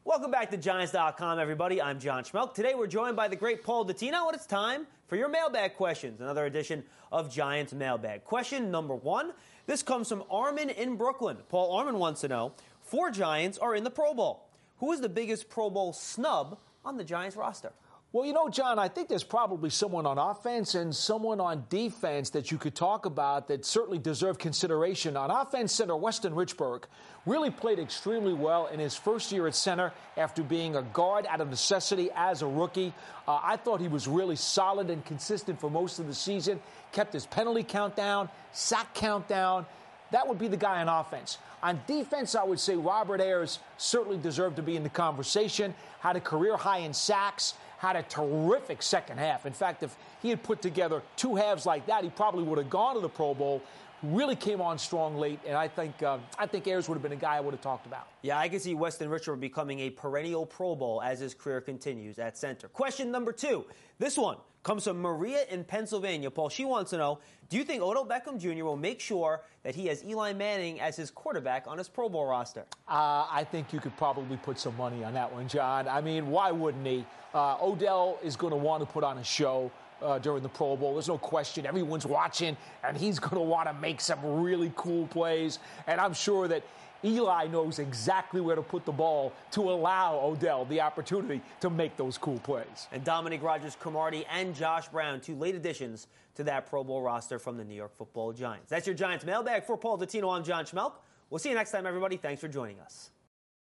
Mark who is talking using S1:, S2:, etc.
S1: Welcome back to Giants.com, everybody. I'm John Schmelk. Today we're joined by the great Paul Dottino, and it's time for your mailbag questions. Another edition of Giants Mailbag. Question number one. This comes from Armin in Brooklyn. Paul, Armin wants to know, 4 Giants are in the Pro Bowl. Who is the biggest Pro Bowl snub on the Giants roster?
S2: Well, you know, John, I think there's probably someone on offense and someone on defense that you could talk about that certainly deserve consideration. On offense, center Weston Richburg really played extremely well in his first year at center after being a guard out of necessity as a rookie. I thought he was really solid and consistent for most of the season, kept his penalty count down, sack count down. That would be the guy on offense. On defense, I would say Robert Ayers certainly deserved to be in the conversation, had a career high in sacks, had a terrific second half. In fact, if he had put together 2 halves like that, he probably would have gone to the Pro Bowl. Really came on strong late, and I think Ayers would have been a guy I would have talked about.
S1: Yeah, I can see Weston Richburg becoming a perennial Pro Bowl as his career continues at center. Question number 2. This one comes from Maria in Pennsylvania. Paul, she wants to know, do you think Odell Beckham Jr. will make sure that he has Eli Manning as his quarterback on his Pro Bowl roster?
S2: I think you could probably put some money on that one, John. I mean, why wouldn't he? Odell is going to want to put on a show during the Pro Bowl. There's no question. Everyone's watching, and he's going to want to make some really cool plays. And I'm sure that Eli knows exactly where to put the ball to allow Odell the opportunity to make those cool plays.
S1: And Dominique Rodgers-Cromartie and Josh Brown, 2 late additions to that Pro Bowl roster from the New York Football Giants. That's your Giants mailbag. For Paul Dottino, I'm John Schmelk. We'll see you next time, everybody. Thanks for joining us.